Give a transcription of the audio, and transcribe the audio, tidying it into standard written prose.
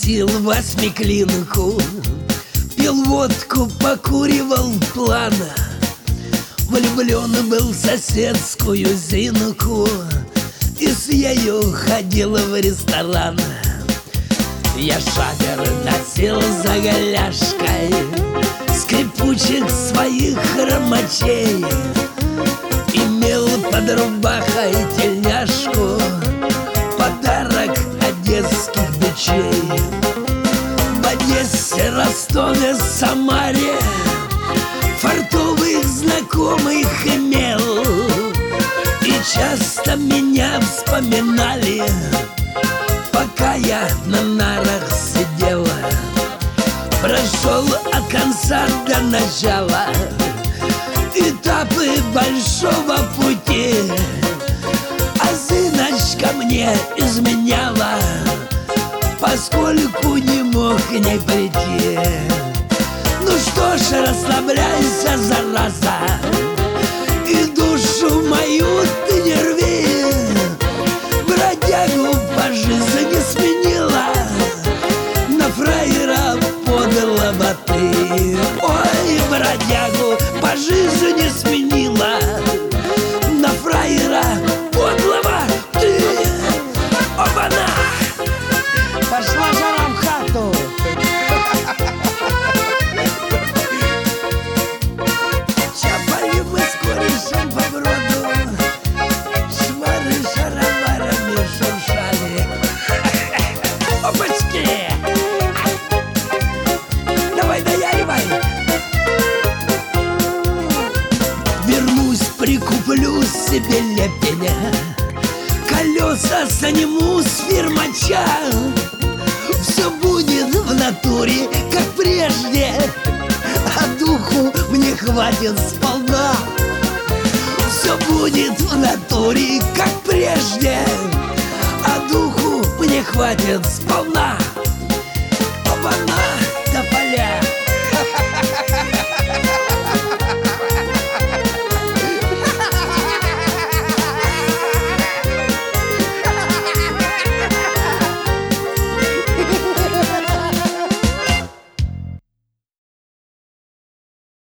Косил восьмиклинку, пил водку, покуривал плана. Влюблен был в соседскую Зинку и с ею ходил в ресторан. Я шапер носил за голяшкой скрипучих своих хромачей, имел под рубахой тельняшку, подарок одесских бичей. В Одессе, Ростове, Самаре фартовых знакомых имел, и часто меня вспоминали, пока я на нарах сидела. Прошел от конца до начала этапы большого пути, а Зиночка мне изменяла, поскольку не мог к ней прийти. Ну что ж, расслабляйся, зараза, и душу мою ты не рви. Бродягу по жизни сменила, на фраера подлого ты. Ой, бродягу по жизни сменила, на фраера подлого ты. Оба-на! Пошла жара в хату. Чапали мы с корешем по броду, шмары шароварами шуршали. Опачки! Давай, даяривай! Вернусь, прикуплю себе лепеня, колеса сниму с фирмача. Все будет в натуре, как прежде, а духу мне хватит сполна. Все будет в натуре, как прежде, а духу мне хватит сполна. Оба-на, тополя!